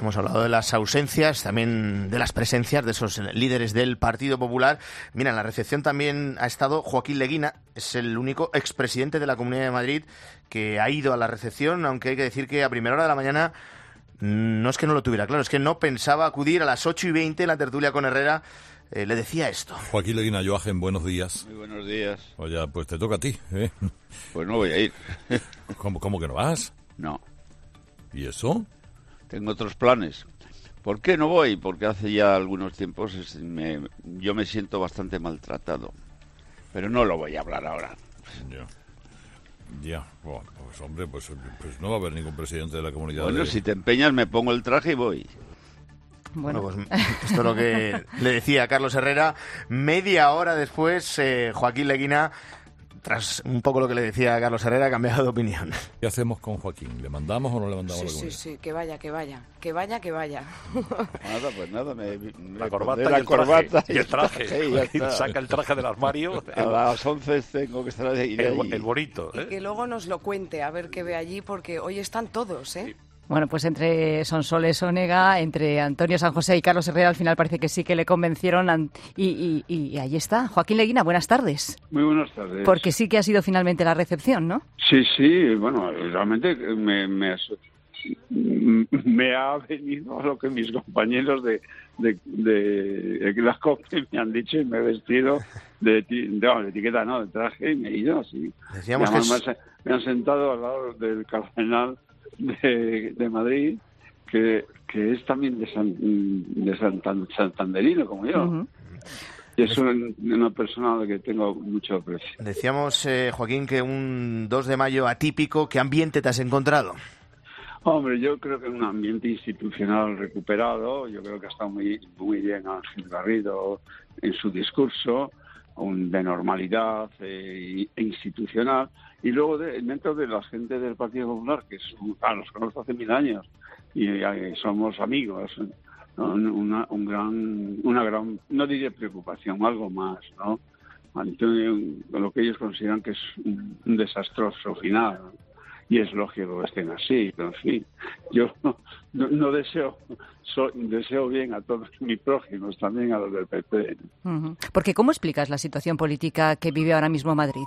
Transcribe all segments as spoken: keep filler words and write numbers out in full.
Hemos hablado de las ausencias, también de las presencias de esos líderes del Partido Popular. Mira, en la recepción también ha estado Joaquín Leguina, es el único expresidente de la Comunidad de Madrid que ha ido a la recepción, aunque hay que decir que a primera hora de la mañana no es que no lo tuviera claro, es que no pensaba acudir. A las ocho y veinte en la tertulia con Herrera. Eh, le decía esto. Joaquín Leguina, Joachim, buenos días. Muy buenos días. Oye, pues te toca a ti, ¿eh? Pues no voy a ir. ¿Cómo, cómo que no vas? No. ¿Y eso? Tengo otros planes. ¿Por qué no voy? Porque hace ya algunos tiempos es, me, yo me siento bastante maltratado. Pero no lo voy a hablar ahora. Ya. Ya. Bueno, pues hombre, pues, pues no va a haber ningún presidente de la comunidad. Bueno, de... si te empeñas me pongo el traje y voy. Bueno, bueno pues esto es lo que le decía Carlos Herrera. Media hora después, eh, Joaquín Leguina, tras un poco lo que le decía Carlos Herrera, ha cambiado de opinión. ¿Qué hacemos con Joaquín? ¿Le mandamos o no le mandamos Sí, la sí, comunidad? sí, que vaya, que vaya, que vaya, que vaya. Nada, pues nada, me, me la corbata, la y, el corbata y el traje. Sí, ya está. Saca el traje del armario. A las once tengo que estar ahí. El, el bonito. ¿eh? Y que luego nos lo cuente, a ver qué ve allí, porque hoy están todos, ¿eh? Bueno, pues entre Sonsoles Onega, entre Antonio San José y Carlos Herrera, al final parece que sí que le convencieron. Y, y, y ahí está. Joaquín Leguina, buenas tardes. Muy buenas tardes. Porque sí que ha sido finalmente la recepción, ¿no? Sí, sí, bueno, realmente me, me, me ha venido a lo que mis compañeros de, de, de, de la COPE me han dicho y me he vestido de, de, de etiqueta, no, de traje y me he ido así. Decíamos que es... me, me han sentado al lado del cardenal de, de Madrid, que, que es también de, San, de Santan, santanderino como yo. Uh-huh. Y es un, una persona a la que tengo mucho aprecio. Decíamos, eh, Joaquín, que un dos de mayo atípico. ¿Qué ambiente te has encontrado? Hombre, yo creo que un ambiente institucional recuperado. Yo creo que ha estado muy, muy bien Ángel Garrido en su discurso, un, de normalidad eh, institucional. Y luego de, dentro de la gente del Partido Popular, que es, ah, los conozco hace mil años y, y somos amigos, ¿no? una, un gran, una gran, no diré preocupación, algo más, ¿no? Ante lo que ellos consideran que es un, un desastroso final, ¿no? Y es lógico que estén así, pero en fin, yo no, no, no deseo, so, deseo bien a todos mis prójimos, también a los del P P. Uh-huh. Porque ¿cómo explicas la situación política que vive ahora mismo Madrid?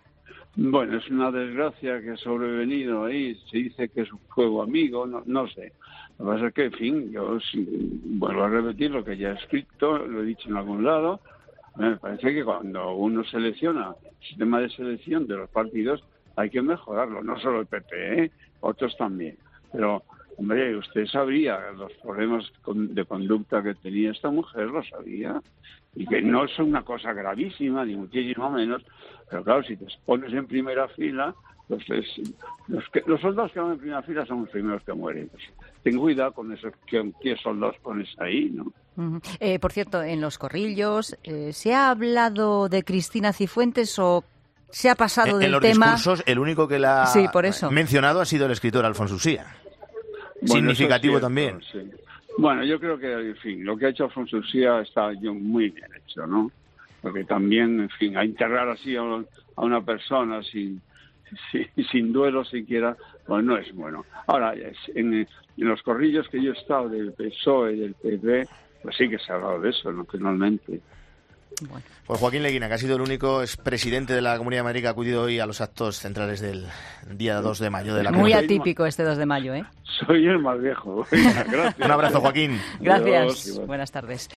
Bueno, es una desgracia que ha sobrevenido ahí. Se dice que es un fuego amigo, no, no sé. Lo que pasa es que, en fin, yo sí, vuelvo a repetir lo que ya he escrito, lo he dicho en algún lado. Me parece que cuando uno selecciona el sistema de selección de los partidos, hay que mejorarlo. No solo el P P, ¿eh? Otros también. Pero, hombre, usted sabría los problemas de conducta que tenía esta mujer, lo sabía. Y que no es una cosa gravísima, ni muchísimo menos. Pero claro, si te pones en primera fila, los, los, que, los soldados que van en primera fila son los primeros que mueren. Ten cuidado con esos qué, qué soldados pones ahí, ¿no? Uh-huh. Eh, por cierto, en los corrillos, eh, ¿se ha hablado de Cristina Cifuentes o se ha pasado en, del en los tema? Discursos, el único que la ha sí, por eso. mencionado ha sido el escritor Alfonso Usía. Bueno, significativo es cierto, también. Sí. Bueno, yo creo que, en fin, lo que ha hecho Alfonso Usía está yo muy bien hecho, ¿no? Porque también, en fin, a enterrar así a, a una persona sin, sin, sin duelo siquiera, pues no es bueno. Ahora, en, en los corrillos que yo he estado del P S O E y del P P, pues sí que se ha hablado de eso, naturalmente. Bueno. Pues Joaquín Leguina, que ha sido el único expresidente de la Comunidad de Madrid que ha acudido hoy a los actos centrales del día dos de mayo de la Muy Comunidad. atípico este dos de mayo, ¿eh? Soy el más viejo. Gracias. Un abrazo, Joaquín. Gracias. Dios, buenas tardes.